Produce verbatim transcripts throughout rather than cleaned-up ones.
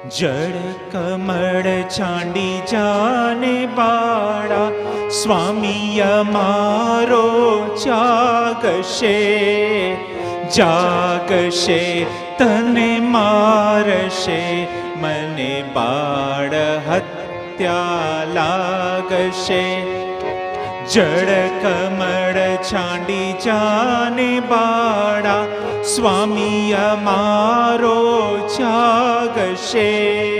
જળ કમળ છાંડી જાને બાળા, સ્વામી અમારો જાગશે જાગશે, તને મારશે, મને બાળ હત્યા લાગશે. જળ કમળ છાંડી જાને બાળા, સ્વામી અમારો જાગશે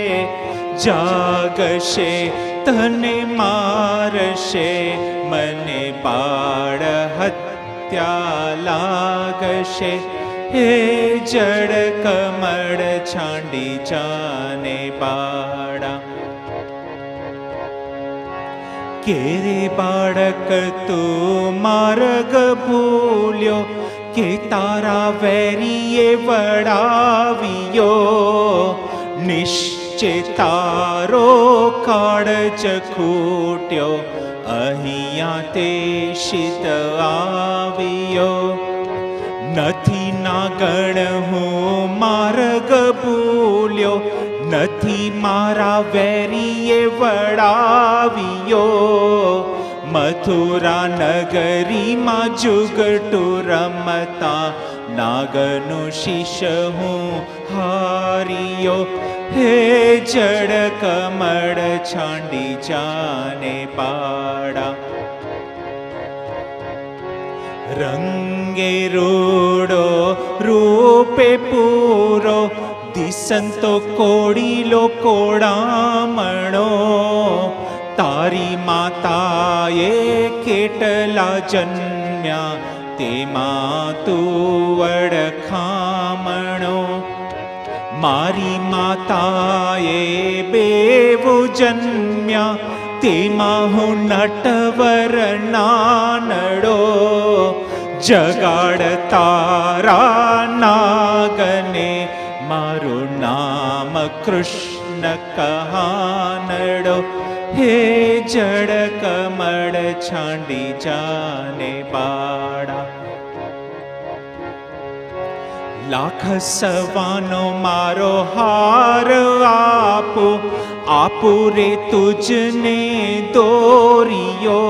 જાગશે, તને મારશે, મને બાળ હત્યા લાગશે. હે જળ કમળ છાંડી જાને બાળા. કેરે બાળક તું માર્ગ ભૂલ્યો, કે તારા વેરીએ વડાવ્યો, નિશ્ચય તારો કાળજ ખૂટ્યો, અહીંયા તે શીત આવ્યો. નથી નાગણ હું માર્ગ ભૂલ્યો, નથી મારા વેરીએ વડાવ્યો, મથુરા નગરીમાં જુગટું રમતા નાગનું શીશ હું હાર્યો. હે જળ કમળ છાંડી જાને બાળા. રંગે રૂડો રૂપે પૂરો, દિસંતો કોડીલો કોડામણો, તારી માતાએ કેટલા જન્મ્યા, તેમાં તું વડખામણો. મારી માતાએ બેવું જન્મ્યા, તેમાં હું નટવર નાનડો. જગાડ તારા નાગને, મારું નામ કૃષ્ણ કહાનડો. હે જળ કમળ છાંડી જાને બાળા. લાખ સવાનો મારો હાર આપો, આપો રે તુજને દોરિયો,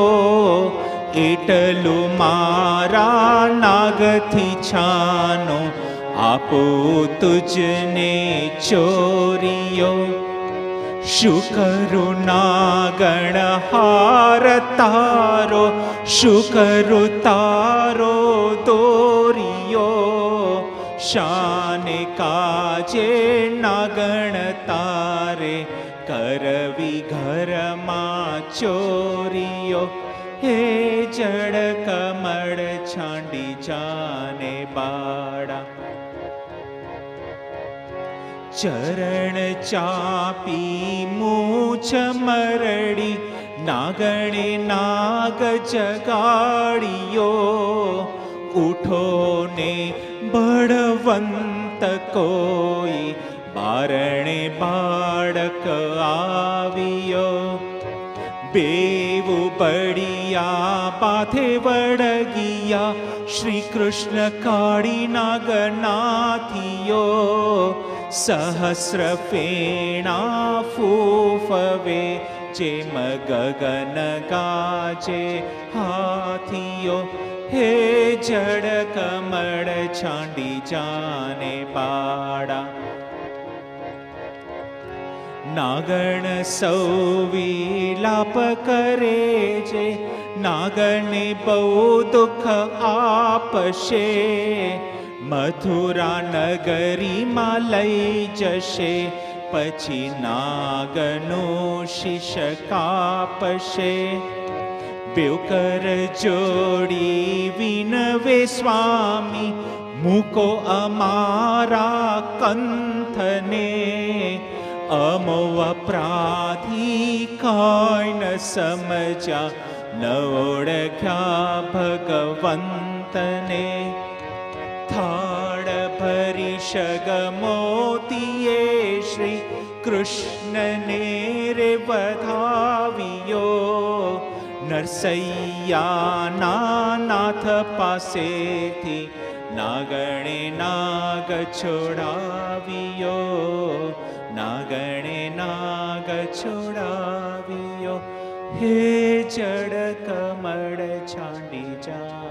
એટલું મારા નાગથી છાનો, આપો તુજને ચોરિયો. શું કરું નાગણ હાર તારો, શું કરું તારો દોરિયો, શાને કાજે નાગણ તારે, કરવી ઘરમાં ચોરિયો. હે જળ કમળ છાંડી જાને બાળા. ચરણ ચાપી મૂછ મરડી, નાગણે નાગ જગાડ્યો, ઉઠો ને બળવંત કોઈ, બારણે બાળક આવ્યો. બેવું બળિયા પાથે વળગિયા, શ્રી કૃષ્ણ કાળી નાગનાથીઓ, સહસ્ર ફેણા ફૂફવે, જેમ ગગન ગાજે હાથીઓ. હે જળ કમળ છાંડી જાને બાળા. નાગણ સૌ વિલાપ કરે છે, નાગણને બહુ દુઃખ આપશે, મથુરા નગરીમાં લઈ જશે, પછી નાગનું શીશ કાપશે. બેવકર જોડી વિનવે સ્વામી, મૂકો અમારા કંથને, અમો અપરાધી કાંઈ ન સમજ્યા, ન ઓળખ્યા ભગવંતને. થાળ ભરી શગમોતીએ શ્રી કૃષ્ણને રે વધાવ્યો, નરસૈયાના નાથ પાસેથી નાગણે નાગ છોડાવ્યો, નાગણે નાગ છોડાવ્યો, હે જડ કમળ છાંડી જા.